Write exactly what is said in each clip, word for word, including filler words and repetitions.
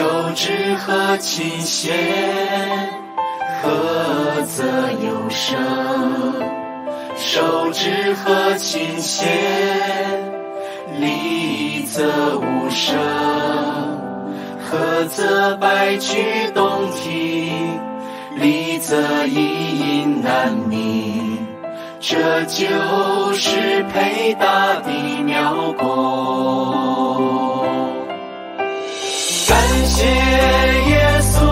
手指和琴弦，合则有声；手指和琴弦，离则无声。合则百曲动听，离则一音难鸣。这就是配搭的妙功。感谢耶稣，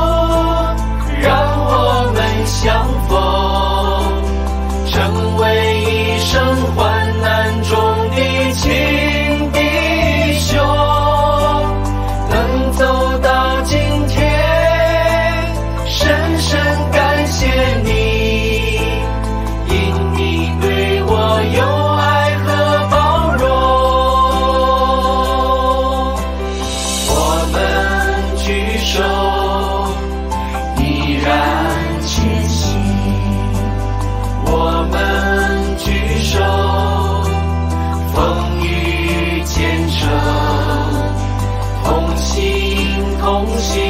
让我们相逢，成为一生患难中的亲弟兄，能走到今天，深深感谢你，因你对我有爱和包容。我们举手依然前行，我们举手风雨兼程，同行同行